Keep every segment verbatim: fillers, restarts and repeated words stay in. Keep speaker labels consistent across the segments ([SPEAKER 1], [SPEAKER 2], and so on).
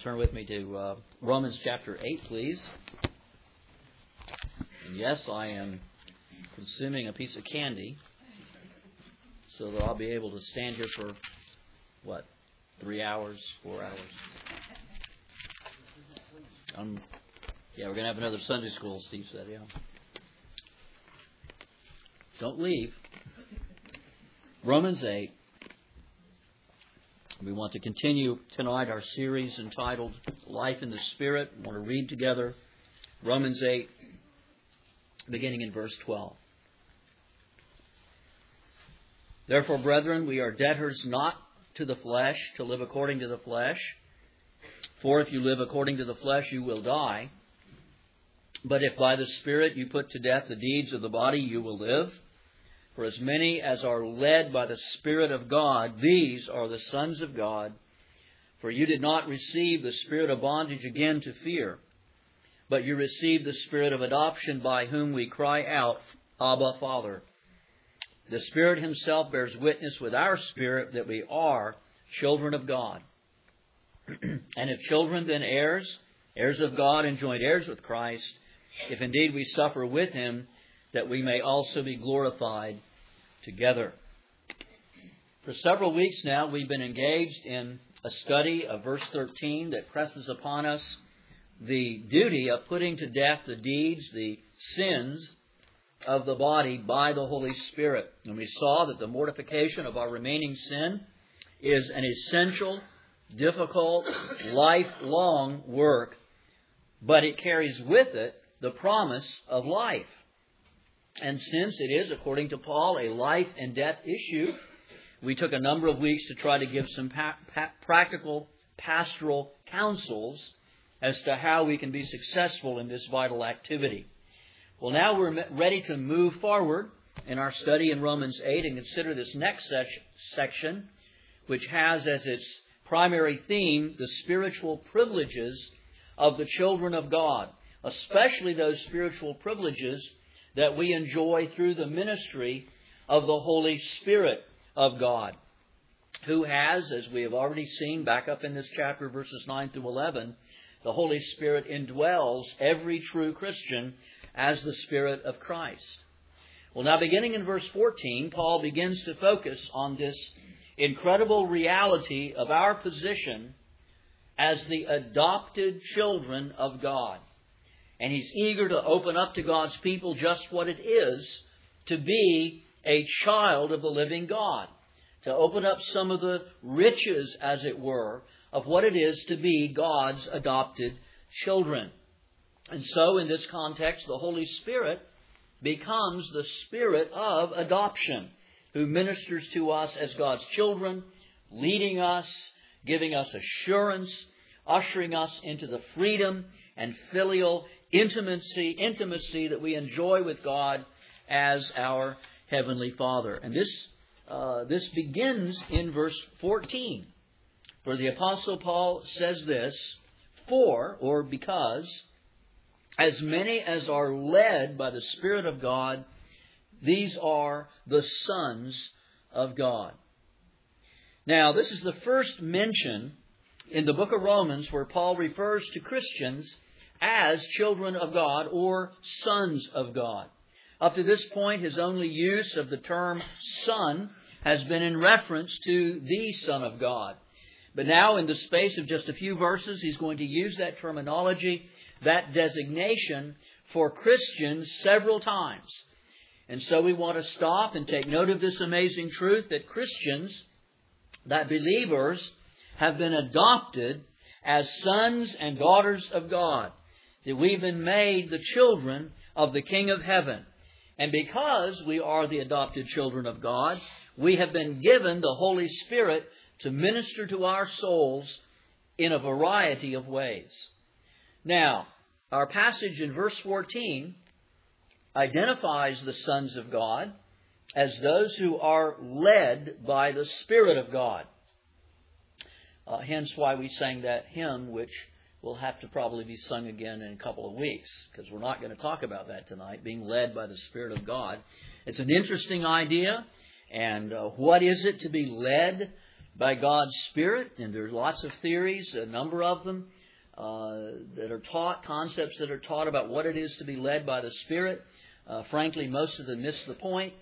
[SPEAKER 1] turn with me to uh, Romans chapter eight, please. And yes, I am consuming a piece of candy so that I'll be able to stand here for, what, three hours, four hours? Um, yeah, we're going to have another Sunday school, Steve said, yeah. Don't leave. Romans eight. We want to continue tonight our series entitled Life in the Spirit. We want to read together Romans eight, beginning in verse twelve. Therefore, brethren, we are debtors not to the flesh, to live according to the flesh. For if you live according to the flesh, you will die. But if by the Spirit you put to death the deeds of the body, you will live. For as many as are led by the Spirit of God, these are the sons of God. For you did not receive the spirit of bondage again to fear, but you received the Spirit of adoption, by whom we cry out, Abba, Father. The Spirit Himself bears witness with our spirit that we are children of God. And if children, then heirs, heirs of God and joint heirs with Christ, if indeed we suffer with Him, that we may also be glorified together. For several weeks now, we've been engaged in a study of verse thirteen that presses upon us the duty of putting to death the deeds, the sins of the body by the Holy Spirit. And we saw that the mortification of our remaining sin is an essential, difficult, lifelong work, but it carries with it the promise of life. And since it is, according to Paul, a life and death issue, we took a number of weeks to try to give some pa- pa- practical pastoral counsels as to how we can be successful in this vital activity. Well, now we're ready to move forward in our study in Romans eight and consider this next sec- section, which has as its primary theme the spiritual privileges of the children of God, especially those spiritual privileges that we enjoy through the ministry of the Holy Spirit of God, who has, as we have already seen back up in this chapter, verses nine through eleven, the Holy Spirit indwells every true Christian as the Spirit of Christ. Well, now beginning in verse fourteen, Paul begins to focus on this incredible reality of our position as the adopted children of God. And he's eager to open up to God's people just what it is to be a child of the living God. To open up some of the riches, as it were, of what it is to be God's adopted children. And so, in this context, the Holy Spirit becomes the Spirit of adoption, who ministers to us as God's children, leading us, giving us assurance, ushering us into the freedom and filial intimacy, intimacy that we enjoy with God as our Heavenly Father. And this, uh, this begins in verse fourteen. For the Apostle Paul says this, for, or because, as many as are led by the Spirit of God, these are the sons of God. Now, this is the first mention in the book of Romans where Paul refers to Christians as children of God or sons of God. Up to this point, his only use of the term son has been in reference to the Son of God. But now, in the space of just a few verses, he's going to use that terminology, that designation, for Christians several times. And so we want to stop and take note of this amazing truth that Christians, that believers, have been adopted as sons and daughters of God. That we've been made the children of the King of Heaven. And because we are the adopted children of God, we have been given the Holy Spirit to minister to our souls in a variety of ways. Now, our passage in verse fourteen identifies the sons of God as those who are led by the Spirit of God. Uh, hence why we sang that hymn, which will have to probably be sung again in a couple of weeks, because we're not going to talk about that tonight, being led by the Spirit of God. It's an interesting idea. And uh, what is it to be led by God's Spirit, and there's lots of theories, a number of them, uh, that are taught, concepts that are taught about what it is to be led by the Spirit. Uh, frankly, most of them miss the point.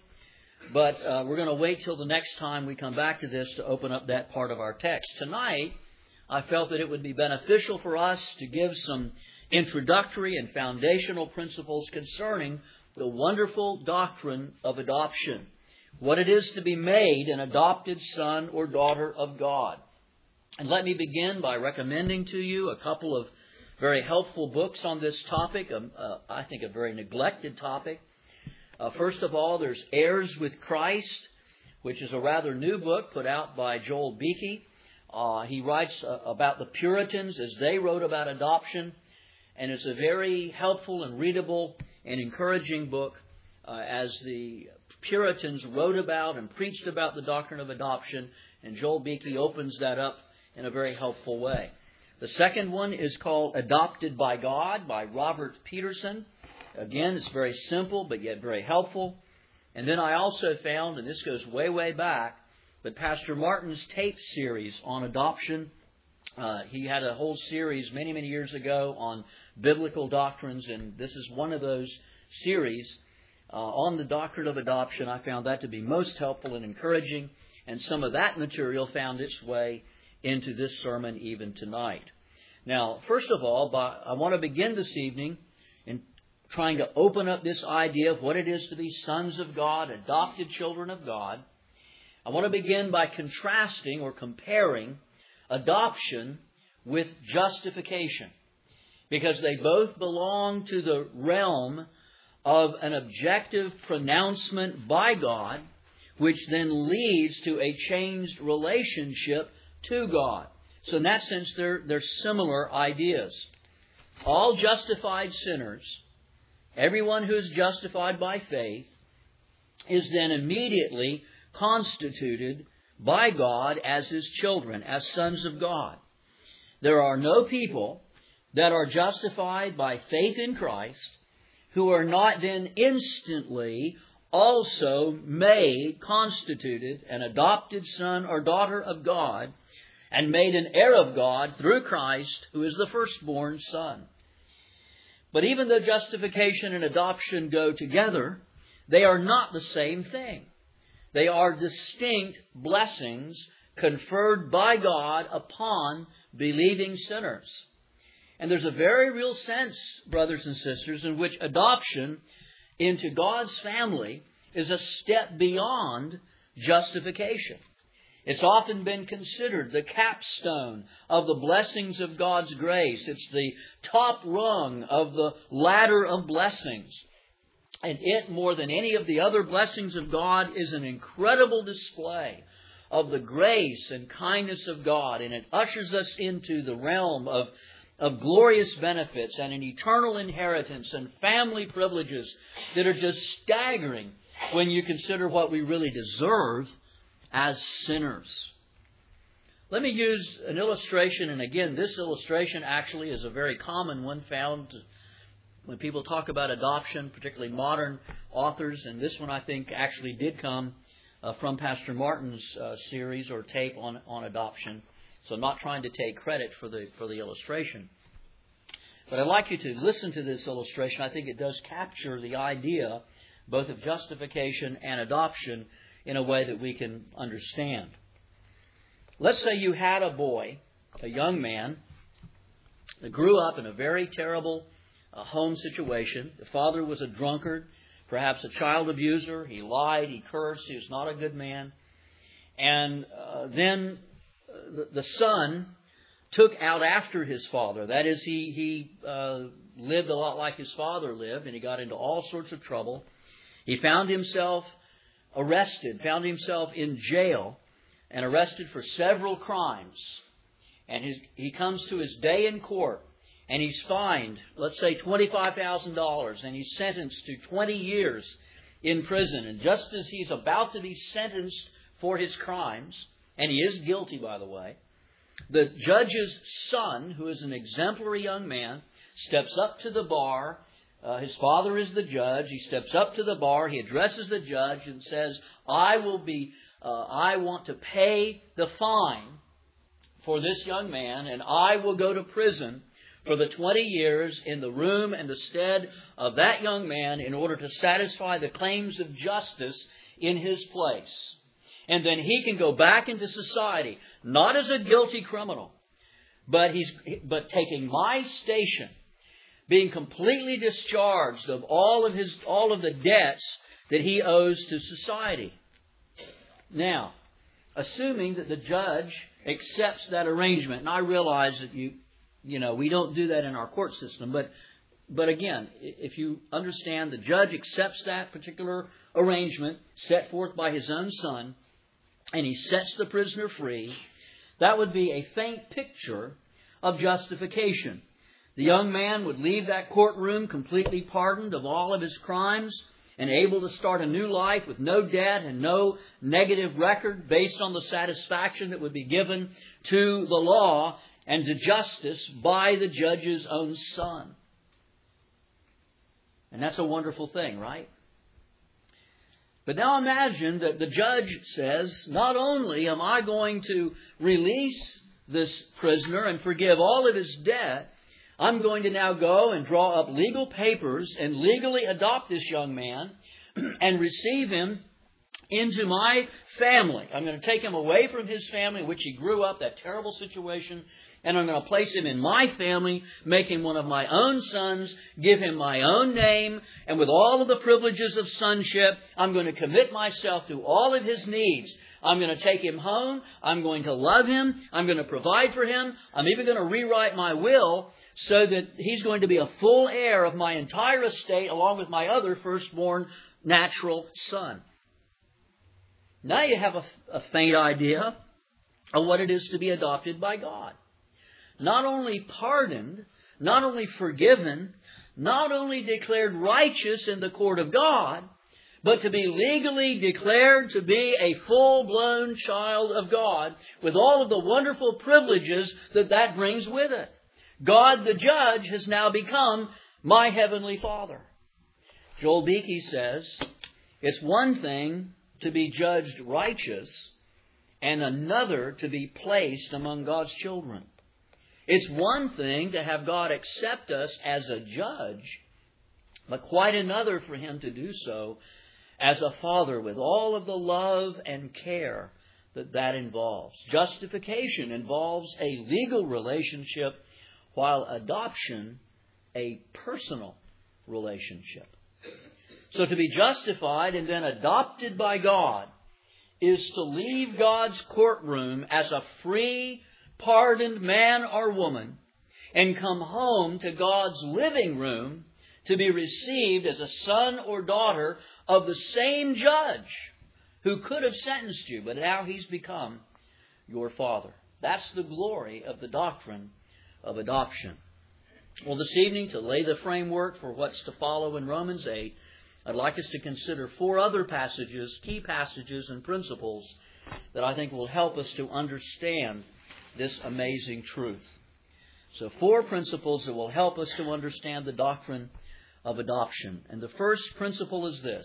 [SPEAKER 1] But uh, we're going to wait till the next time we come back to this to open up that part of our text. Tonight, I felt that it would be beneficial for us to give some introductory and foundational principles concerning the wonderful doctrine of adoption. What it is to be made an adopted son or daughter of God. And let me begin by recommending to you a couple of very helpful books on this topic, um, uh, I think a very neglected topic. Uh, first of all, there's Heirs with Christ, which is a rather new book put out by Joel Beeke. Uh, he writes uh, about the Puritans as they wrote about adoption, and it's a very helpful and readable and encouraging book uh, as the Puritans wrote about and preached about the doctrine of adoption, and Joel Beeke opens that up in a very helpful way. The second one is called Adopted by God by Robert Peterson. Again, it's very simple but yet very helpful. And then I also found, and this goes way, way back, but Pastor Martin's tape series on adoption. Uh, he had a whole series many, many years ago on biblical doctrines, and this is one of those series uh, on the doctrine of adoption. I found that to be most helpful and encouraging, and some of that material found its way into this sermon even tonight. Now, first of all, by, I want to begin this evening in trying to open up this idea of what it is to be sons of God, adopted children of God. I want to begin by contrasting or comparing adoption with justification, because they both belong to the realm of an objective pronouncement by God, which then leads to a changed relationship to God. So in that sense, they're, they're similar ideas. All justified sinners, everyone who is justified by faith, is then immediately constituted by God as His children, as sons of God. There are no people that are justified by faith in Christ who are not then instantly also made, constituted, an adopted son or daughter of God, and made an heir of God through Christ, who is the firstborn son. But even though justification and adoption go together, they are not the same thing. They are distinct blessings conferred by God upon believing sinners. And there's a very real sense, brothers and sisters, in which adoption into God's family is a step beyond justification. It's often been considered the capstone of the blessings of God's grace. It's the top rung of the ladder of blessings. And it, more than any of the other blessings of God, is an incredible display of the grace and kindness of God. And it ushers us into the realm of, of glorious benefits and an eternal inheritance and family privileges that are just staggering when you consider what we really deserve as sinners. Let me use an illustration, and again, this illustration actually is a very common one found when people talk about adoption, particularly modern authors, and this one I think actually did come uh, from Pastor Martin's uh, series or tape on, on adoption. So I'm not trying to take credit for the for the illustration. But I'd like you to listen to this illustration. I think it does capture the idea both of justification and adoption in a way that we can understand. Let's say you had a boy, a young man, that grew up in a very terrible uh, home situation. The father was a drunkard, perhaps a child abuser. He lied, he cursed, he was not a good man. And uh, then uh, the, the son took out after his father. That is, he, he uh, lived a lot like his father lived, and he got into all sorts of trouble. He found himself arrested, found himself in jail, and arrested for several crimes. And his, he comes to his day in court, and he's fined, let's say twenty-five thousand dollars, and he's sentenced to twenty years in prison. And just as he's about to be sentenced for his crimes, and he is guilty, by the way, the judge's son, who is an exemplary young man, steps up to the bar. Uh, his father is the judge. He steps up to the bar. He addresses the judge and says, I will be uh, I want to pay the fine for this young man, and I will go to prison for the twenty years in the room and the stead of that young man in order to satisfy the claims of justice in his place. And then he can go back into society, not as a guilty criminal, but he's but taking my station, being completely discharged of all of his all of the debts that he owes to society. Now, assuming that the judge accepts that arrangement, and I realize that you you know we don't do that in our court system, but but again, if you understand the judge accepts that particular arrangement set forth by his own son, and he sets the prisoner free, that would be a faint picture of justification. The young man would leave that courtroom completely pardoned of all of his crimes and able to start a new life with no debt and no negative record based on the satisfaction that would be given to the law and to justice by the judge's own son. And that's a wonderful thing, right? But now imagine that the judge says, not only am I going to release this prisoner and forgive all of his debt, I'm going to now go and draw up legal papers and legally adopt this young man and receive him into my family. I'm going to take him away from his family in which he grew up, that terrible situation, and I'm going to place him in my family, make him one of my own sons, give him my own name, and with all of the privileges of sonship, I'm going to commit myself to all of his needs. I'm going to take him home. I'm going to love him. I'm going to provide for him. I'm even going to rewrite my will so that he's going to be a full heir of my entire estate along with my other firstborn natural son. Now you have a, a faint idea of what it is to be adopted by God. Not only pardoned, not only forgiven, not only declared righteous in the court of God, but to be legally declared to be a full-blown child of God with all of the wonderful privileges that that brings with it. God the judge has now become my heavenly Father. Joel Beakey says, it's one thing to be judged righteous and another to be placed among God's children. It's one thing to have God accept us as a judge, but quite another for Him to do so as a father with all of the love and care that that involves. Justification involves a legal relationship, while adoption a personal relationship. So to be justified and then adopted by God is to leave God's courtroom as a free, pardoned man or woman and come home to God's living room to be received as a son or daughter of the same judge who could have sentenced you, but now He's become your Father. That's the glory of the doctrine of adoption. Well, this evening, to lay the framework for what's to follow in Romans eight, I'd like us to consider four other passages, key passages and principles that I think will help us to understand this amazing truth. So four principles that will help us to understand the doctrine of adoption. And the first principle is this.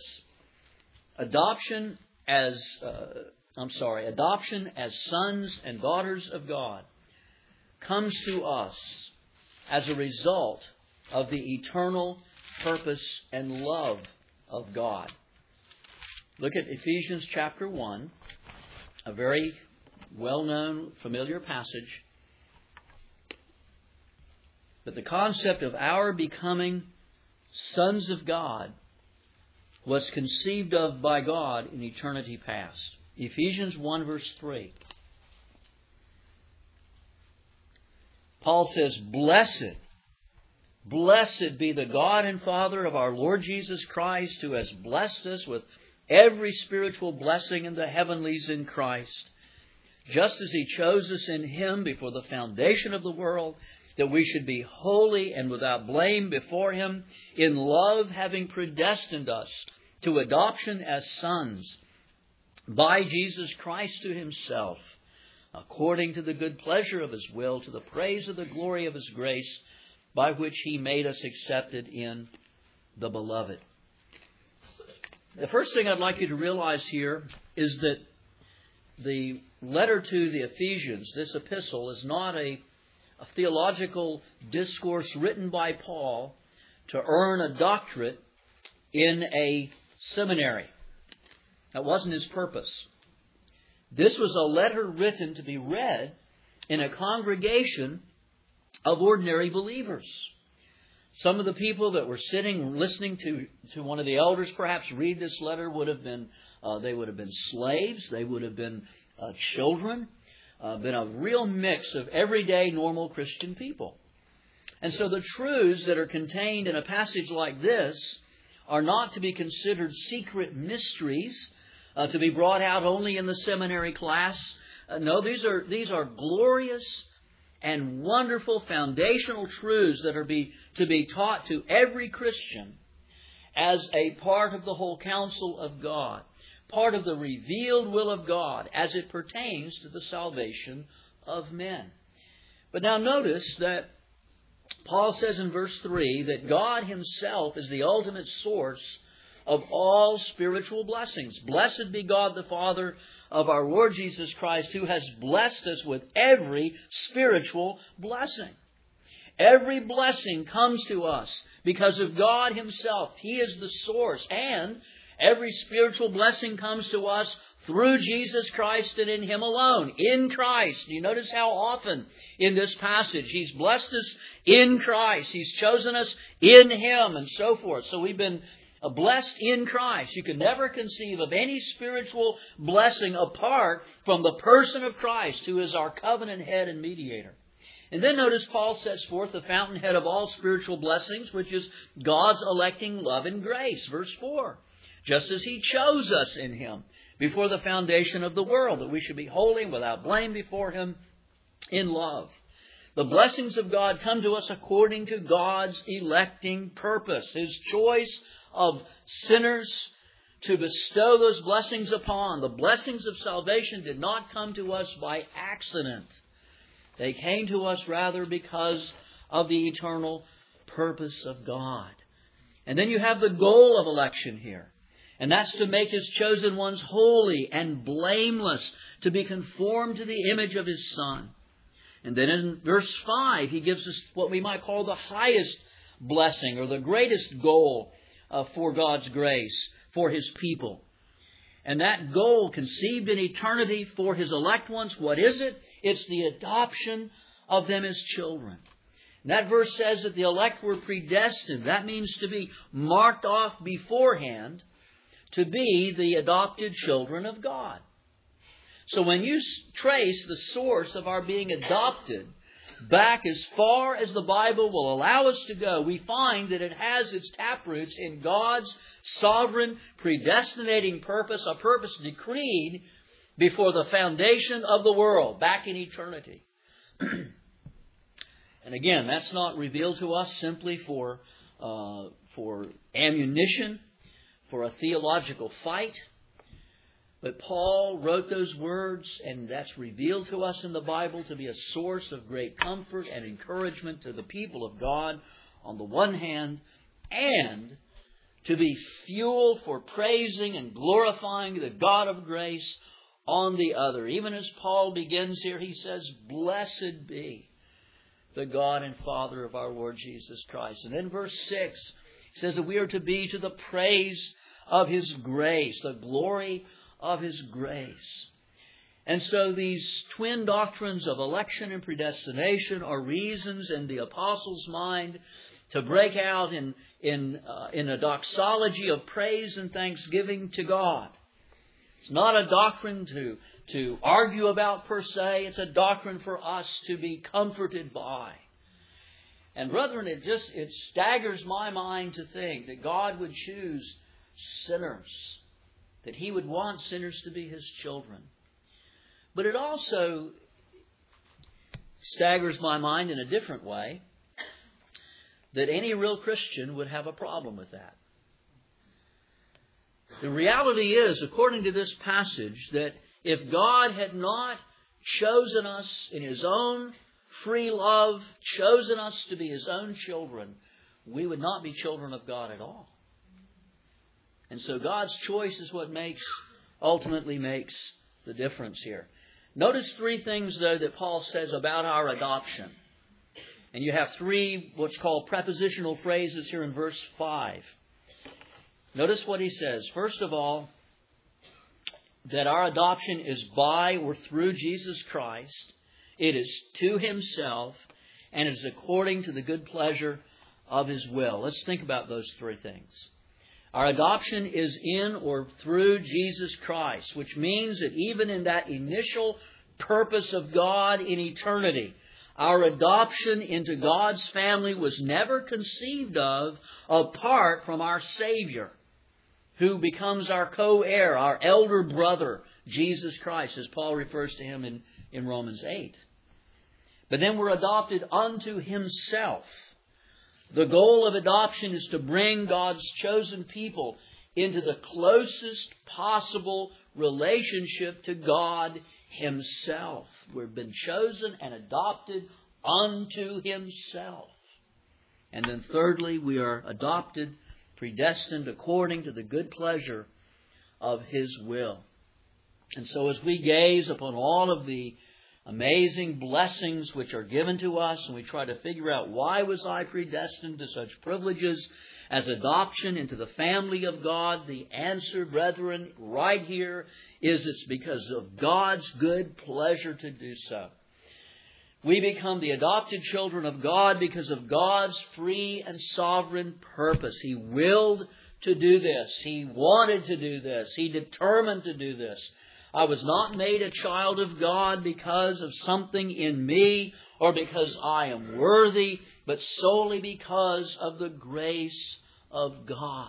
[SPEAKER 1] Adoption as, uh, I'm sorry, adoption as sons and daughters of God comes to us as a result of the eternal purpose and love of God. Look at Ephesians chapter one, a very well-known, familiar passage. But the concept of our becoming sons of God was conceived of by God in eternity past. Ephesians one verse three. Paul says, Blessed, blessed be the God and Father of our Lord Jesus Christ, who has blessed us with every spiritual blessing in the heavenlies in Christ, just as He chose us in Him before the foundation of the world, that we should be holy and without blame before Him, in love having predestined us to adoption as sons by Jesus Christ to Himself, according to the good pleasure of His will, to the praise of the glory of His grace, by which He made us accepted in the Beloved. The first thing I'd like you to realize here is that the letter to the Ephesians, this epistle, is not a, a theological discourse written by Paul to earn a doctorate in a seminary. That wasn't his purpose. This was a letter written to be read in a congregation of ordinary believers. Some of the people that were sitting, listening to, to one of the elders perhaps read this letter would have been, uh, they would have been slaves, they would have been uh, children, uh, been a real mix of everyday normal Christian people. And so the truths that are contained in a passage like this are not to be considered secret mysteries, uh, to be brought out only in the seminary class. Uh, no, these are these are glorious and wonderful foundational truths that are be, to be taught to every Christian as a part of the whole counsel of God, part of the revealed will of God as it pertains to the salvation of men. But now notice that Paul says in verse three that God Himself is the ultimate source of all spiritual blessings. Blessed be God the Father of our Lord Jesus Christ, who has blessed us with every spiritual blessing. Every blessing comes to us because of God Himself. He is the source. And every spiritual blessing comes to us through Jesus Christ and in Him alone. In Christ. You notice how often in this passage He's blessed us in Christ. He's chosen us in Him and so forth. So we've been blessed in Christ. You can never conceive of any spiritual blessing apart from the person of Christ, who is our covenant head and mediator. And then notice Paul sets forth the fountainhead of all spiritual blessings, which is God's electing love and grace. Verse four. Just as He chose us in Him before the foundation of the world, that we should be holy and without blame before Him in love. The blessings of God come to us according to God's electing purpose, His choice of sinners to bestow those blessings upon. The blessings of salvation did not come to us by accident. They came to us rather because of the eternal purpose of God. And then you have the goal of election here. And that's to make His chosen ones holy and blameless, to be conformed to the image of His Son. And then in verse five, He gives us what we might call the highest blessing, or the greatest goal uh, for God's grace, for His people. And that goal, conceived in eternity for His elect ones, what is it? It's the adoption of them as children. And that verse says that the elect were predestined. That means to be marked off beforehand to be the adopted children of God. So when you trace the source of our being adopted back as far as the Bible will allow us to go, we find that it has its taproots in God's sovereign predestinating purpose, a purpose decreed before the foundation of the world, back in eternity. And again, that's not revealed to us simply for, uh, for ammunition, for a theological fight. But Paul wrote those words, and that's revealed to us in the Bible to be a source of great comfort and encouragement to the people of God on the one hand, and to be fuel for praising and glorifying the God of grace on the other. Even as Paul begins here, he says, "Blessed be the God and Father of our Lord Jesus Christ." And in verse six, he says that we are to be to the praise of His grace, the glory of His grace. And so these twin doctrines of election and predestination are reasons in the apostle's mind to break out in, in, uh, in a doxology of praise and thanksgiving to God. It's not a doctrine to, to argue about per se. It's a doctrine for us to be comforted by. And brethren, it just it staggers my mind to think that God would choose sinners, that He would want sinners to be His children. But it also staggers my mind in a different way, that any real Christian would have a problem with that. The reality is, according to this passage, that if God had not chosen us in His own free love, chosen us to be His own children, we would not be children of God at all. And so God's choice is what makes, ultimately makes the difference here. Notice three things, though, that Paul says about our adoption. And you have three what's called prepositional phrases here in verse five. Notice what he says. First of all, that our adoption is by or through Jesus Christ. It is to Himself, and it is according to the good pleasure of His will. Let's think about those three things. Our adoption is in or through Jesus Christ, which means that even in that initial purpose of God in eternity, our adoption into God's family was never conceived of apart from our Savior, who becomes our co-heir, our elder brother, Jesus Christ, as Paul refers to Him in, in Romans eight. But then we're adopted unto Himself. The goal of adoption is to bring God's chosen people into the closest possible relationship to God Himself. We've been chosen and adopted unto Himself. And then thirdly, we are adopted, predestined according to the good pleasure of His will. And so as we gaze upon all of the amazing blessings which are given to us, and we try to figure out, why was I predestined to such privileges as adoption into the family of God? The answer, brethren, right here is it's because of God's good pleasure to do so. We become the adopted children of God because of God's free and sovereign purpose. He willed to do this. He wanted to do this. He determined to do this. I was not made a child of God because of something in me or because I am worthy, but solely because of the grace of God.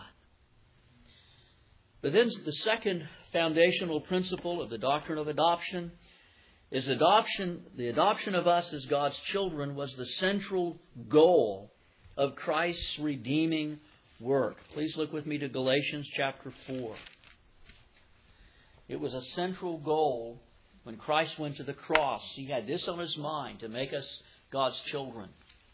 [SPEAKER 1] But then the second foundational principle of the doctrine of adoption is adoption. The adoption of us as God's children was the central goal of Christ's redeeming work. Please look with me to Galatians chapter four. It was a central goal when Christ went to the cross. He had this on His mind, to make us God's children.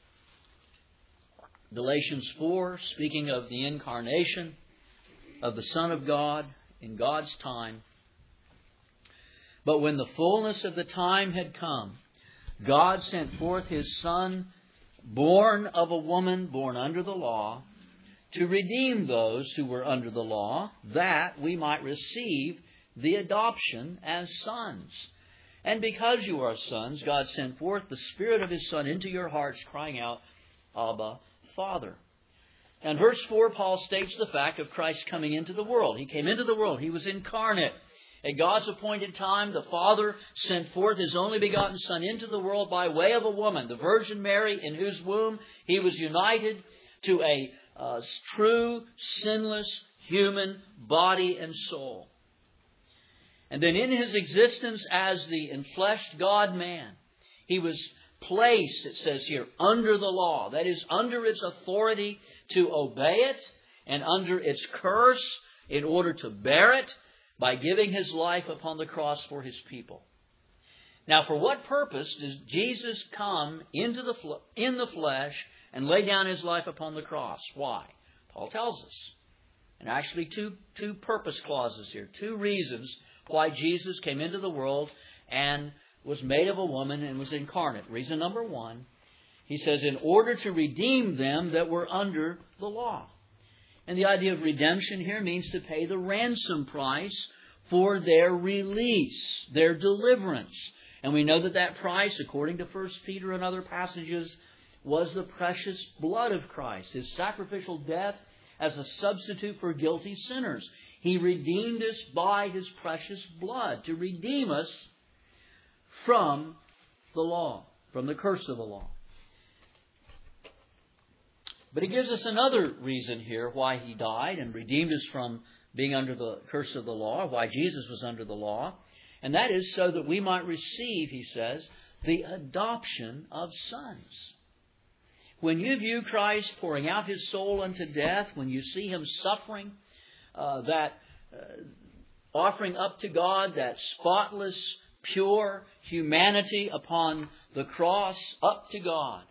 [SPEAKER 1] Galatians four, speaking of the incarnation of the Son of God in God's time. But when the fullness of the time had come, God sent forth His Son, born of a woman, born under the law, to redeem those who were under the law, that we might receive the adoption as sons. And because you are sons, God sent forth the Spirit of His Son into your hearts, crying out, Abba, Father. And verse four, Paul states the fact of Christ coming into the world. He came into the world. He was incarnate. At God's appointed time, the Father sent forth His only begotten Son into the world by way of a woman, the Virgin Mary, in whose womb He was united to a uh, true, sinless, human body and soul. And then in His existence as the enfleshed God-man, He was placed, it says here, under the law. That is, under its authority to obey it and under its curse in order to bear it by giving His life upon the cross for His people. Now, for what purpose does Jesus come into the fl- in the flesh and lay down His life upon the cross? Why? Paul tells us. And actually two, two purpose clauses here, two reasons why Jesus came into the world and was made of a woman and was incarnate. Reason number one, he says, in order to redeem them that were under the law. And the idea of redemption here means to pay the ransom price for their release, their deliverance. And we know that that price, according to First Peter and other passages, was the precious blood of Christ, His sacrificial death as a substitute for guilty sinners. He redeemed us by His precious blood to redeem us from the law, from the curse of the law. But He gives us another reason here why He died and redeemed us from being under the curse of the law, why Jesus was under the law. And that is so that we might receive, he says, the adoption of sons. When you view Christ pouring out His soul unto death, when you see Him suffering, uh, that uh, offering up to God that spotless, pure humanity upon the cross up to God,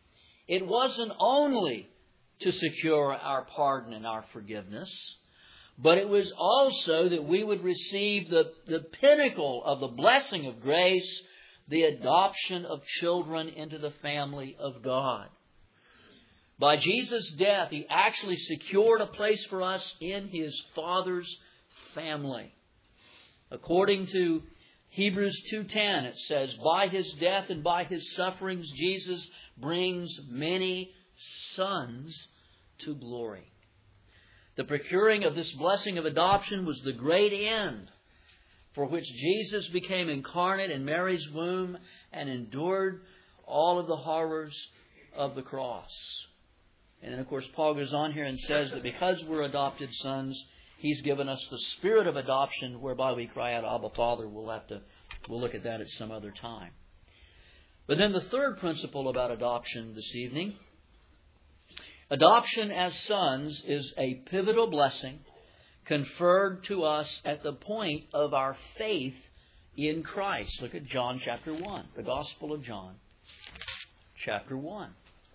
[SPEAKER 1] it wasn't only to secure our pardon and our forgiveness, but it was also that we would receive the, the pinnacle of the blessing of grace, the adoption of children into the family of God. By Jesus' death, He actually secured a place for us in His Father's family. According to Hebrews two ten, it says, by His death and by His sufferings, Jesus brings many sons to glory. The procuring of this blessing of adoption was the great end for which Jesus became incarnate in Mary's womb and endured all of the horrors of the cross. And then, of course, Paul goes on here and says that because we're adopted sons, He's given us the spirit of adoption whereby we cry out, Abba, Father. We'll have to, we'll look at that at some other time. But then the third principle about adoption this evening, adoption as sons is a pivotal blessing conferred to us at the point of our faith in Christ. Look at John chapter one, the Gospel of John, chapter one.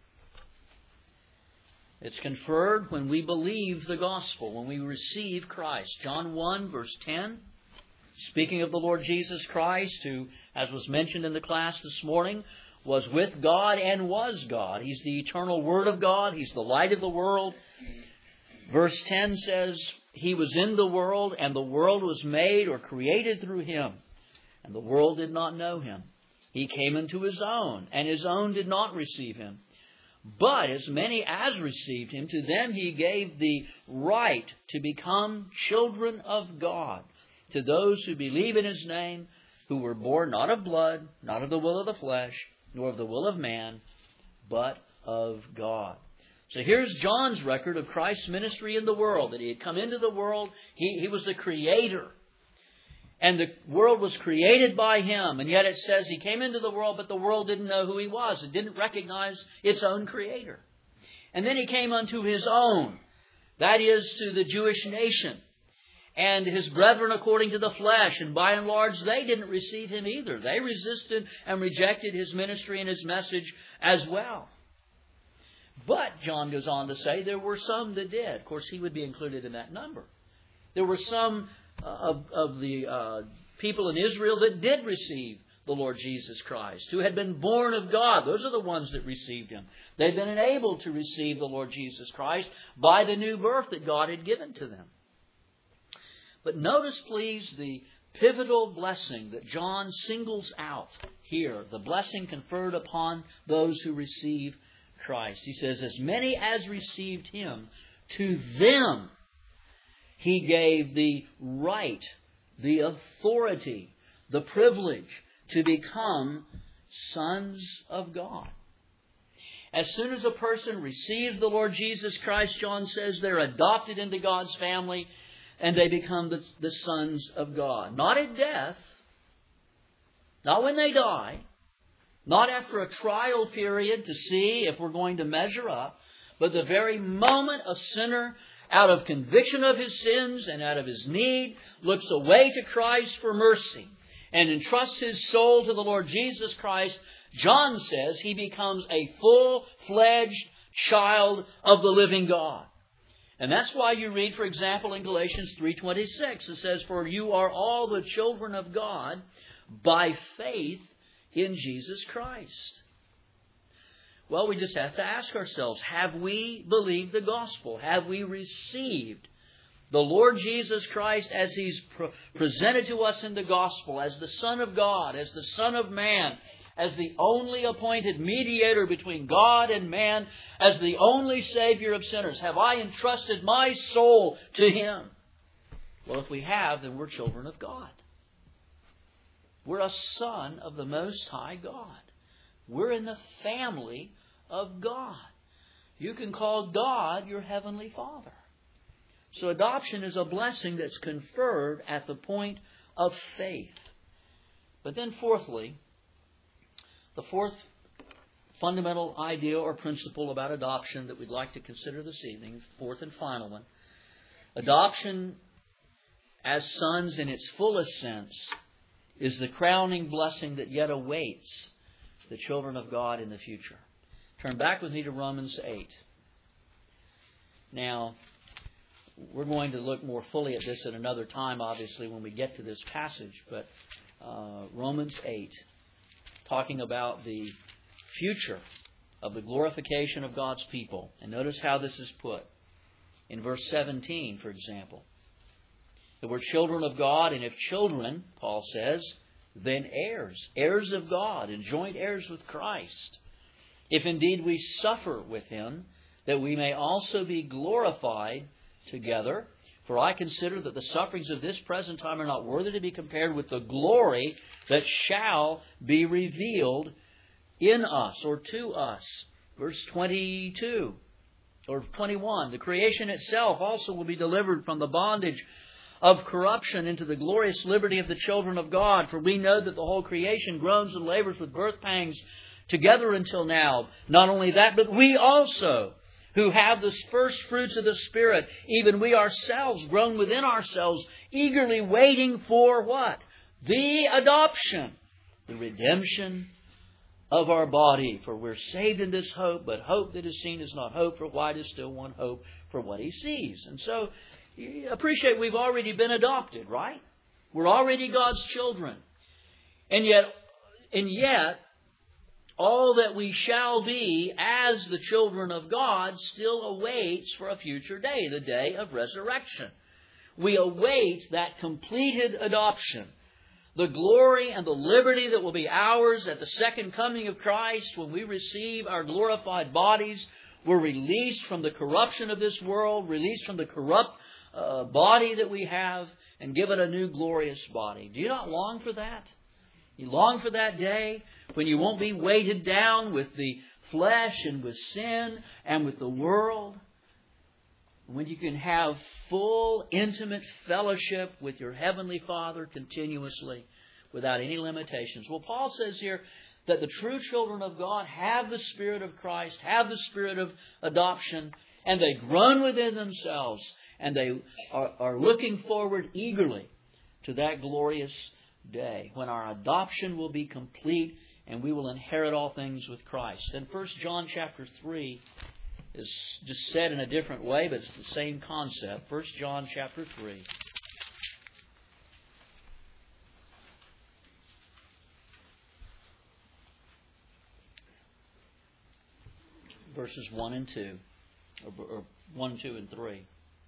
[SPEAKER 1] It's conferred when we believe the gospel, when we receive Christ. John one, verse ten, speaking of the Lord Jesus Christ, who, as was mentioned in the class this morning, was with God and was God. He's the eternal Word of God. He's the light of the world. Verse ten says, He was in the world, and the world was made or created through Him, and the world did not know Him. He came into His own, and His own did not receive Him. But as many as received Him, to them He gave the right to become children of God, to those who believe in His name, who were born not of blood, not of the will of the flesh, nor of the will of man, but of God. So here's John's record of Christ's ministry in the world, that He had come into the world. He, he was the Creator. And the world was created by Him. And yet it says He came into the world, but the world didn't know who He was. It didn't recognize its own Creator. And then He came unto His own. That is, to the Jewish nation. And His brethren according to the flesh. And by and large, they didn't receive Him either. They resisted and rejected His ministry and His message as well. But, John goes on to say, there were some that did. Of course, he would be included in that number. There were some of, of the uh, people in Israel that did receive the Lord Jesus Christ, who had been born of God. Those are the ones that received Him. They've been enabled to receive the Lord Jesus Christ by the new birth that God had given to them. But notice, please, the pivotal blessing that John singles out here, the blessing conferred upon those who receive Christ. He says, as many as received Him, to them He gave the right, the authority, the privilege to become sons of God. As soon as a person receives the Lord Jesus Christ, John says, they're adopted into God's family and they become the, the sons of God. Not at death, not when they die, not after a trial period to see if we're going to measure up, but the very moment a sinner, out of conviction of his sins and out of his need, looks away to Christ for mercy and entrusts his soul to the Lord Jesus Christ, John says he becomes a full-fledged child of the living God. And that's why you read, for example, in Galatians three twenty-six, it says, for you are all the children of God by faith in Jesus Christ. Well, we just have to ask ourselves, have we believed the gospel? Have we received the Lord Jesus Christ as He's pre- presented to us in the gospel, as the Son of God, as the Son of Man, as the only appointed mediator between God and man, as the only Savior of sinners? Have I entrusted my soul to Him? Well, if we have, then we're children of God. We're a son of the Most High God. We're in the family of God. You can call God your Heavenly Father. So adoption is a blessing that's conferred at the point of faith. But then fourthly, the fourth fundamental idea or principle about adoption that we'd like to consider this evening, fourth and final one, adoption as sons in its fullest sense is the crowning blessing that yet awaits the children of God in the future. Turn back with me to Romans eight. Now, we're going to look more fully at this at another time, obviously, when we get to this passage. But uh, Romans eight, talking about the future of the glorification of God's people. And notice how this is put. In verse seventeen, for example. That we're children of God, and if children, Paul says, then heirs. Heirs of God, and joint heirs with Christ. If indeed we suffer with Him, that we may also be glorified together. For I consider that the sufferings of this present time are not worthy to be compared with the glory that shall be revealed in us, or to us. Verse twenty-two, or twenty-one. The creation itself also will be delivered from the bondage of corruption into the glorious liberty of the children of God. For we know that the whole creation groans and labors with birth pangs together until now. Not only that, but we also, who have the first fruits of the Spirit, even we ourselves groan within ourselves, eagerly waiting for what? The adoption, the redemption of our body. For we're saved in this hope, but hope that is seen is not hope, for why does still one hope for what he sees? And so, you appreciate we've already been adopted, right? We're already God's children. And yet, and yet, all that we shall be as the children of God still awaits for a future day, the day of resurrection. We await that completed adoption, the glory and the liberty that will be ours at the second coming of Christ when we receive our glorified bodies. We're released from the corruption of this world, released from the corrupt uh, body that we have, and given a new glorious body. Do you not long for that? You long for that day when you won't be weighted down with the flesh and with sin and with the world. When you can have full, intimate fellowship with your Heavenly Father continuously without any limitations. Well, Paul says here that the true children of God have the Spirit of Christ, have the Spirit of adoption, and they groan within themselves, and they are, are looking forward eagerly to that glorious day when our adoption will be complete and we will inherit all things with Christ. And First John chapter three is just said in a different way, but it's the same concept. First John chapter three. Verses one and two. Or, or one, two, and three.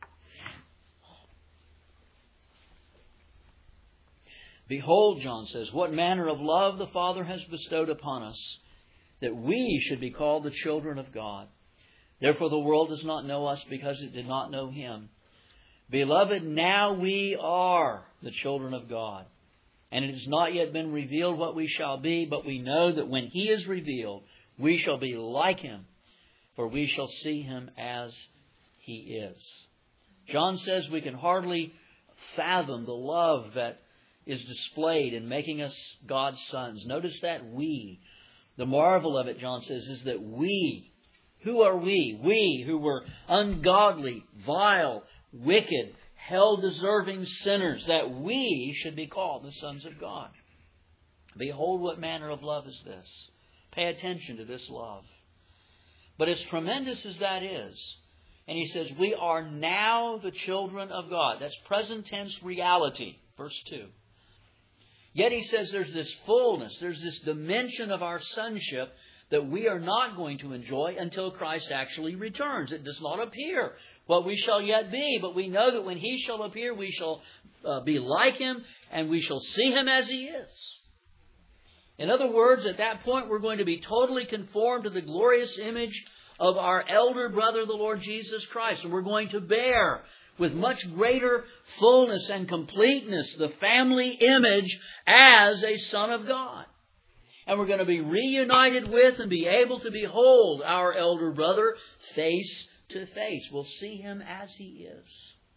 [SPEAKER 1] Behold, John says, what manner of love the Father has bestowed upon us, that we should be called the children of God. Therefore the world does not know us because it did not know Him. Beloved, now we are the children of God. And it has not yet been revealed what we shall be, but we know that when He is revealed, we shall be like Him, for we shall see Him as He is. John says we can hardly fathom the love that is displayed in making us God's sons. Notice that we. The marvel of it, John says, is that we, who are we? We who were ungodly, vile, wicked, hell-deserving sinners, that we should be called the sons of God. Behold, what manner of love is this. Pay attention to this love. But as tremendous as that is, and he says, we are now the children of God. That's present tense reality. Verse two. Yet he says there's this fullness, there's this dimension of our sonship that we are not going to enjoy until Christ actually returns. It does not appear what we shall yet be, but we know that when He shall appear, we shall uh, be like Him, and we shall see Him as He is. In other words, at that point, we're going to be totally conformed to the glorious image of our elder brother, the Lord Jesus Christ, and we're going to bear with much greater fullness and completeness the family image as a son of God. And we're going to be reunited with and be able to behold our elder brother face to face. We'll see him as he is.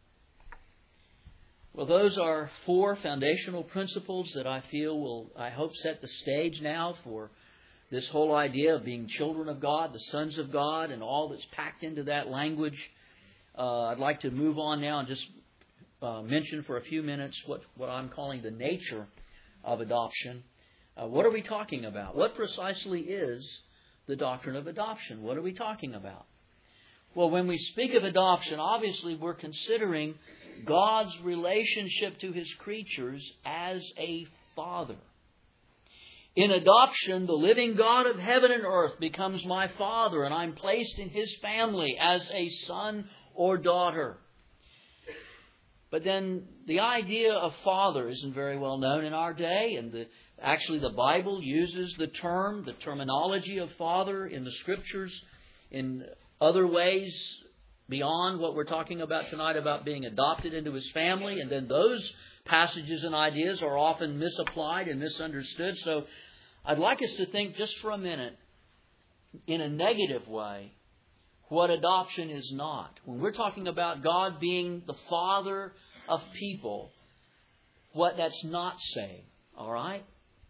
[SPEAKER 1] Well, those are four foundational principles that I feel will, I hope, set the stage now for this whole idea of being children of God, the sons of God, and all that's packed into that language. Uh, I'd like to move on now and just uh, mention for a few minutes what, what I'm calling the nature of adoption. Uh, what are we talking about? What precisely is the doctrine of adoption? What are we talking about? Well, when we speak of adoption, obviously we're considering God's relationship to His creatures as a father. In adoption, the living God of heaven and earth becomes my father, and I'm placed in His family as a son or daughter. But then the idea of father isn't very well known in our day, and the, actually the Bible uses the term, the terminology of father in the Scriptures in other ways beyond what we're talking about tonight about being adopted into His family, and then those passages and ideas are often misapplied and misunderstood. So I'd like us to think just for a minute in a negative way what adoption is not. When we're talking about God being the Father of people, what that's not saying. All right?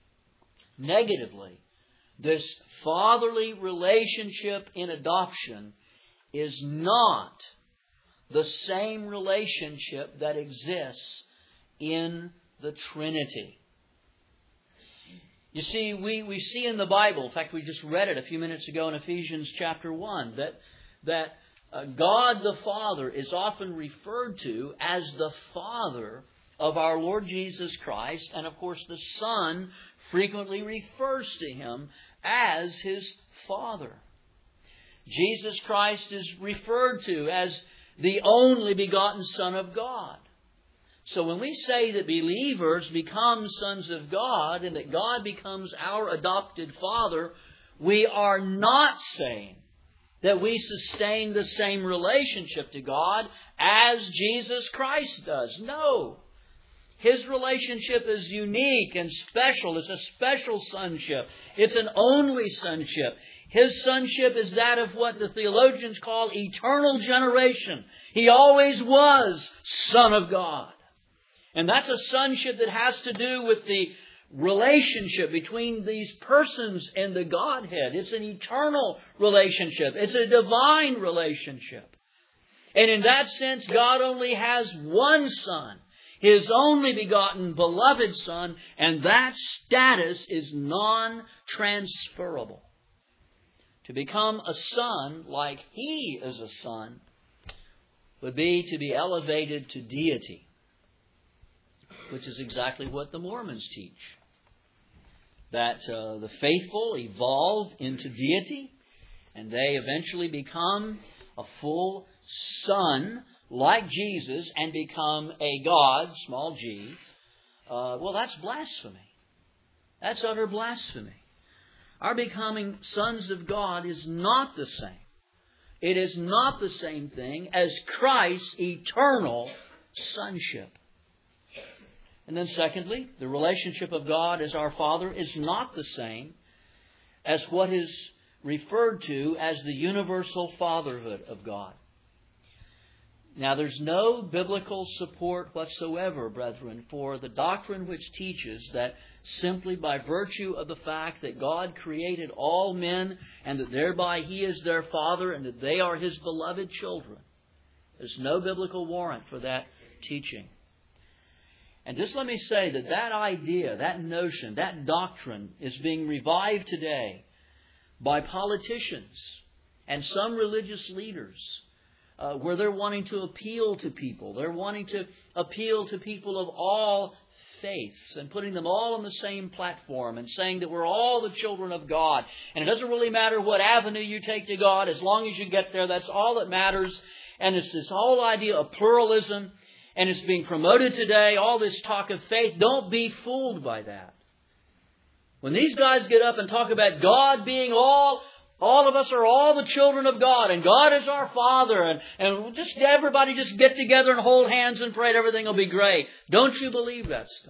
[SPEAKER 1] Negatively, this fatherly relationship in adoption is not the same relationship that exists in the Trinity. You see, we, we see in the Bible, in fact we just read it a few minutes ago in Ephesians chapter one, that that uh, God the Father is often referred to as the Father of our Lord Jesus Christ, and of course the Son frequently refers to Him as His Father. Jesus Christ is referred to as the only begotten Son of God. So when we say that believers become sons of God and that God becomes our adopted Father, we are not saying that we sustain the same relationship to God as Jesus Christ does. No. His relationship is unique and special. It's a special sonship. It's an only sonship. His sonship is that of what the theologians call eternal generation. He always was Son of God. And that's a sonship that has to do with the relationship between these persons and the Godhead. It's an eternal relationship. It's a divine relationship. And in that sense, God only has one Son, His only begotten beloved Son, and that status is non-transferable. To become a son like He is a son would be to be elevated to deity, which is exactly what the Mormons teach. That uh, the faithful evolve into deity, and they eventually become a full son like Jesus and become a God, small g. Uh, well, that's blasphemy. That's utter blasphemy. Our becoming sons of God is not the same. It is not the same thing as Christ's eternal sonship. And then secondly, the relationship of God as our Father is not the same as what is referred to as the universal fatherhood of God. Now, there's no biblical support whatsoever, brethren, for the doctrine which teaches that simply by virtue of the fact that God created all men and that thereby He is their Father and that they are His beloved children. There's no biblical warrant for that teaching. And just let me say that that idea, that notion, that doctrine is being revived today by politicians and some religious leaders, uh, where they're wanting to appeal to people. They're wanting to appeal to people of all faiths and putting them all on the same platform and saying that we're all the children of God. And it doesn't really matter what avenue you take to God. As long as you get there, that's all that matters. And it's this whole idea of pluralism. And it's being promoted today, all this talk of faith. Don't be fooled by that. When these guys get up and talk about God being all, all of us are all the children of God, and God is our Father, and, and just everybody just get together and hold hands and pray and everything will be great. Don't you believe that stuff?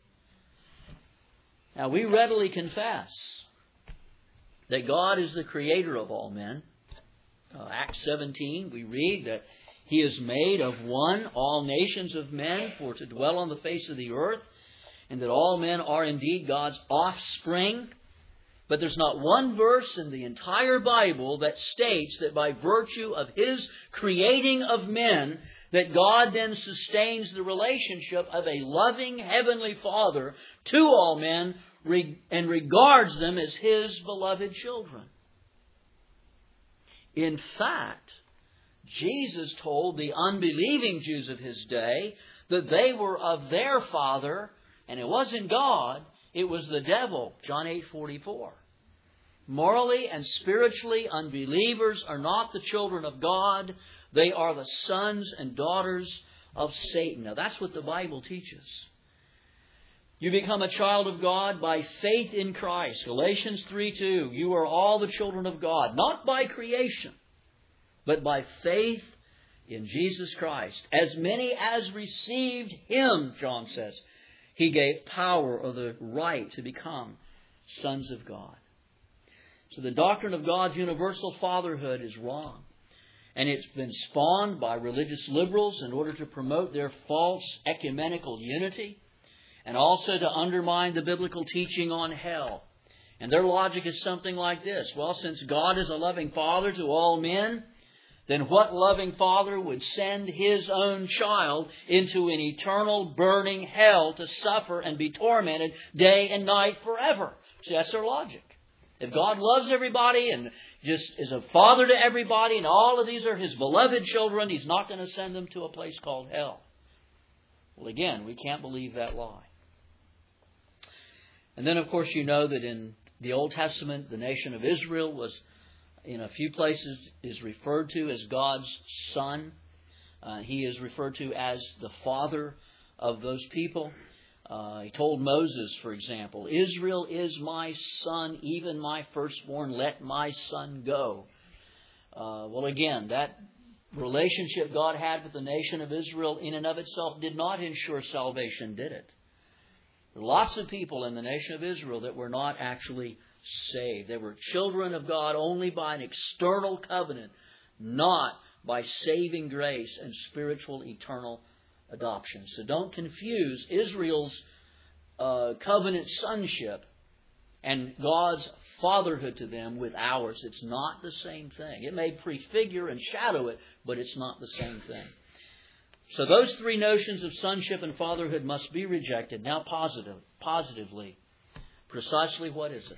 [SPEAKER 1] Now, we readily confess that God is the creator of all men. Uh, Acts seventeen, we read that He has made of one all nations of men for to dwell on the face of the earth, and that all men are indeed God's offspring. But there's not one verse in the entire Bible that states that by virtue of His creating of men, that God then sustains the relationship of a loving Heavenly Father to all men and regards them as His beloved children. In fact, Jesus told the unbelieving Jews of His day that they were of their father, and it wasn't God, it was the devil. John eight forty-four. Morally and spiritually, unbelievers are not the children of God. They are the sons and daughters of Satan. Now that's what the Bible teaches. You become a child of God by faith in Christ. Galatians three two. You are all the children of God, not by creation, but by faith in Jesus Christ. As many as received Him, John says, He gave power or the right to become sons of God. So the doctrine of God's universal fatherhood is wrong. And it's been spawned by religious liberals in order to promote their false ecumenical unity and also to undermine the biblical teaching on hell. And their logic is something like this. Well, since God is a loving Father to all men, then what loving father would send his own child into an eternal burning hell to suffer and be tormented day and night forever? See, that's their logic. If God loves everybody and just is a father to everybody and all of these are His beloved children, He's not going to send them to a place called hell. Well, again, we can't believe that lie. And then, of course, you know that in the Old Testament, the nation of Israel was, in a few places, is referred to as God's son. Uh, he is referred to as the father of those people. Uh, he told Moses, for example, Israel is my son, even my firstborn, let my son go. Uh, well, again, that relationship God had with the nation of Israel in and of itself did not ensure salvation, did it? There were lots of people in the nation of Israel that were not actually saved. They were children of God only by an external covenant, not by saving grace and spiritual eternal adoption. So don't confuse Israel's uh, covenant sonship and God's fatherhood to them with ours. It's not the same thing. It may prefigure and shadow it, but it's not the same thing. So those three notions of sonship and fatherhood must be rejected. Now positive, positively, precisely what is it?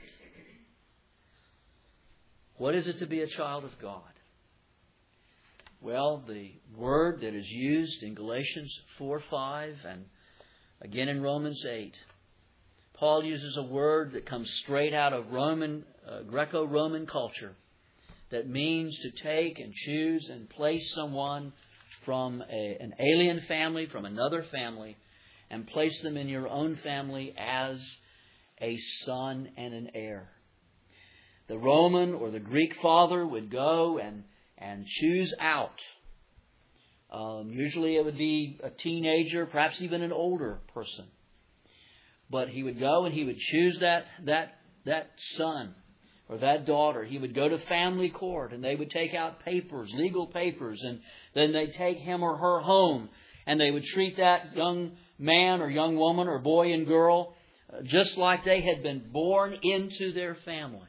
[SPEAKER 1] What is it to be a child of God? Well, the word that is used in Galatians four five and again in Romans eight, Paul uses a word that comes straight out of Roman, uh, Greco-Roman culture that means to take and choose and place someone from a, an alien family, from another family, and place them in your own family as a son and an heir. The Roman or the Greek father would go and and choose out. Um, usually it would be a teenager, perhaps even an older person. But he would go and he would choose that, that, that son or that daughter. He would go to family court and they would take out papers, legal papers, and then they'd take him or her home and they would treat that young man or young woman or boy and girl just like they had been born into their family.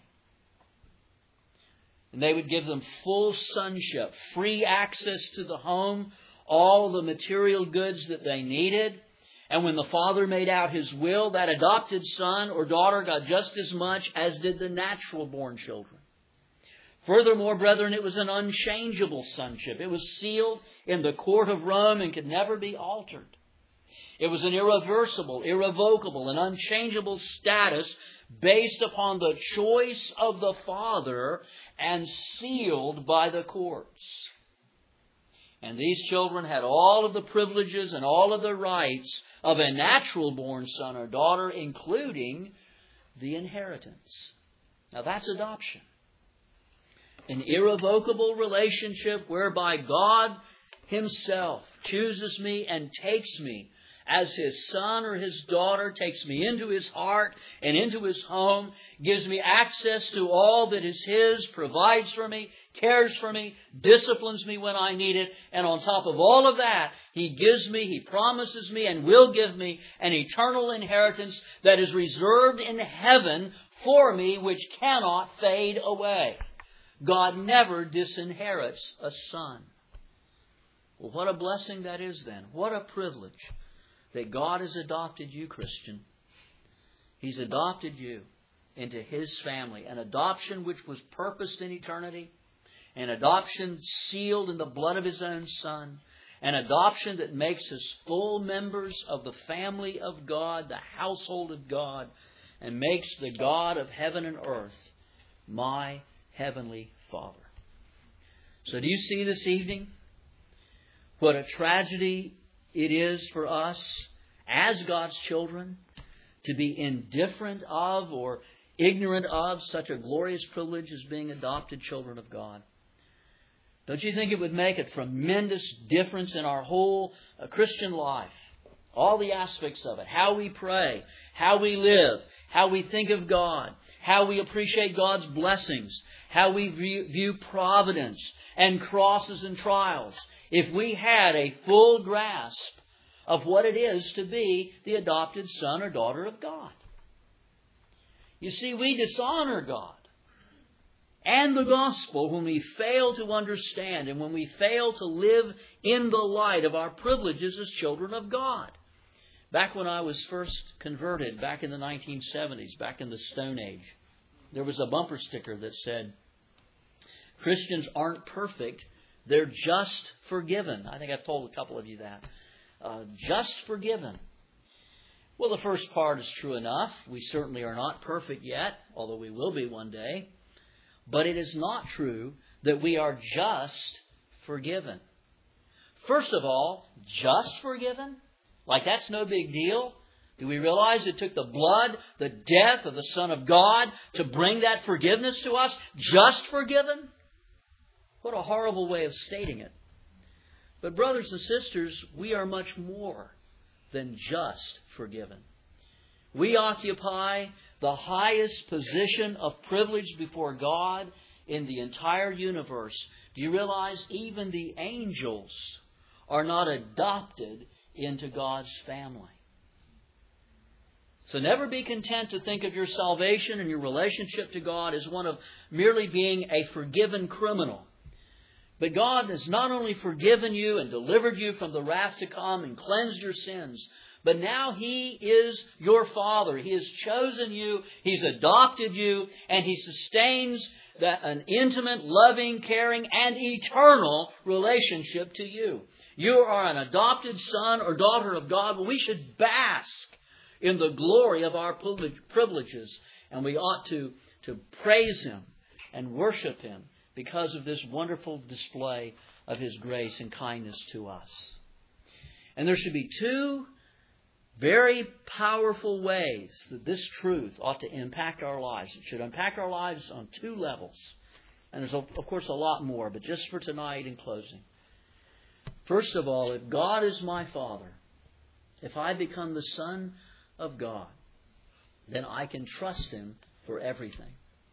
[SPEAKER 1] And they would give them full sonship, free access to the home, all the material goods that they needed. And when the father made out his will, that adopted son or daughter got just as much as did the natural born children. Furthermore, brethren, it was an unchangeable sonship. It was sealed in the court of Rome and could never be altered. It was an irreversible, irrevocable, and unchangeable status based upon the choice of the Father and sealed by the courts. And these children had all of the privileges and all of the rights of a natural born son or daughter, including the inheritance. Now that's adoption. An irrevocable relationship whereby God Himself chooses me and takes me as His son or His daughter, takes me into His heart and into His home, gives me access to all that is His, provides for me, cares for me, disciplines me when I need it. And on top of all of that, He gives me, He promises me, and will give me an eternal inheritance that is reserved in heaven for me, which cannot fade away. God never disinherits a son. Well, what a blessing that is then. What a privilege that God has adopted you, Christian. He's adopted you into His family. An adoption which was purposed in eternity an adoption sealed in the blood of His own Son, an adoption that makes us full members of the family of God, the household of God, and makes the God of heaven and earth my heavenly Father. So do you see this evening what a tragedy it is for us as God's children to be indifferent of or ignorant of such a glorious privilege as being adopted children of God? Don't you think it would make a tremendous difference in our whole uh, Christian life? All the aspects of it. How we pray, how we live, how we think of God, how we appreciate God's blessings, how we view, view providence and crosses and trials. If we had a full grasp of what it is to be the adopted son or daughter of God. You see, we dishonor God and the gospel when we fail to understand and when we fail to live in the light of our privileges as children of God. Back when I was first converted, back in the nineteen seventies, back in the Stone Age, there was a bumper sticker that said, "Christians aren't perfect, they're just forgiven." I think I've told a couple of you that. Uh, just forgiven. Well, the first part is true enough. We certainly are not perfect yet, although we will be one day. But it is not true that we are just forgiven. First of all, just forgiven? Like that's no big deal? Do we realize it took the blood, the death of the Son of God to bring that forgiveness to us? Just forgiven? What a horrible way of stating it. But brothers and sisters, we are much more than just forgiven. We occupy the highest position of privilege before God in the entire universe. Do you realize even the angels are not adopted into God's family? So never be content to think of your salvation and your relationship to God as one of merely being a forgiven criminal. But God has not only forgiven you and delivered you from the wrath to come and cleansed your sins, but now He is your Father. He has chosen you, He's adopted you, and He sustains that an intimate, loving, caring, and eternal relationship to you. You are an adopted son or daughter of God. Well, we should bask in the glory of our privileges, and we ought to, to praise Him and worship Him because of this wonderful display of His grace and kindness to us. And there should be two very powerful ways that this truth ought to impact our lives. It should impact our lives on two levels. And there's, of course, a lot more, but just for tonight in closing. First of all, if God is my Father, if I become the Son of God, then I can trust Him for everything.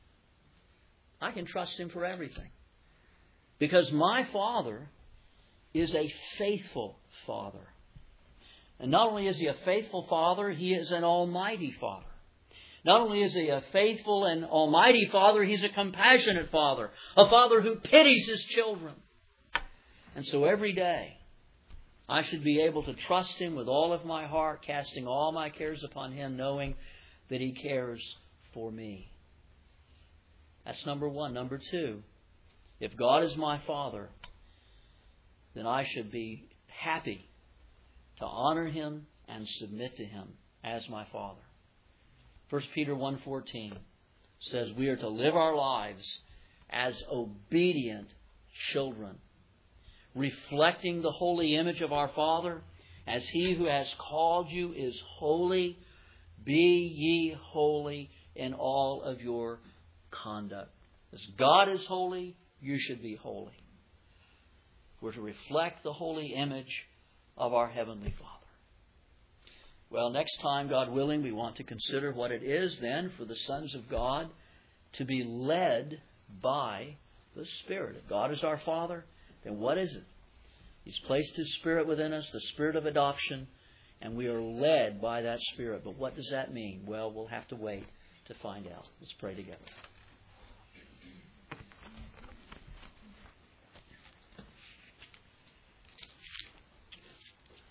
[SPEAKER 1] I can trust Him for everything. Because my Father is a faithful Father. And not only is He a faithful Father, He is an almighty Father. Not only is He a faithful and almighty Father, He's a compassionate Father. A Father who pities His children. And so every day, I should be able to trust Him with all of my heart, casting all my cares upon Him, knowing that He cares for me. That's number one. Number two, if God is my Father, then I should be happy to honor Him and submit to Him as my Father. First Peter one fourteen says we are to live our lives as obedient children, reflecting the holy image of our Father, as He who has called you is holy. Be ye holy in all of your conduct. As God is holy, you should be holy. We're to reflect the holy image of our Heavenly Father. Well, next time, God willing, we want to consider what it is then for the sons of God to be led by the Spirit. If God is our Father, then what is it? He's placed His Spirit within us, the Spirit of adoption, and we are led by that Spirit. But what does that mean? Well, we'll have to wait to find out. Let's pray together.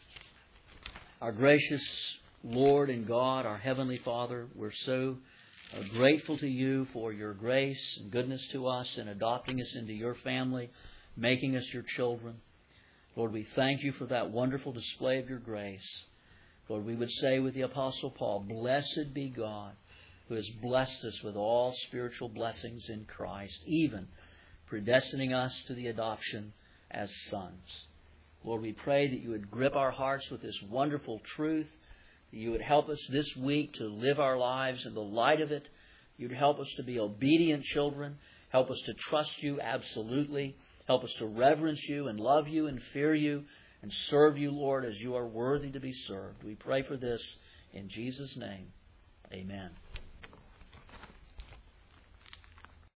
[SPEAKER 1] Our gracious Lord and God, our Heavenly Father, we're so are grateful to you for your grace and goodness to us in adopting us into your family, making us your children. Lord, we thank you for that wonderful display of your grace. Lord, we would say with the Apostle Paul, blessed be God who has blessed us with all spiritual blessings in Christ, even predestining us to the adoption as sons. Lord, we pray that you would grip our hearts with this wonderful truth, that you would help us this week to live our lives in the light of it. You'd help us to be obedient children. Help us to trust you absolutely. Help us to reverence you and love you and fear you and serve you, Lord, as you are worthy to be served. We pray for this in Jesus' name. Amen.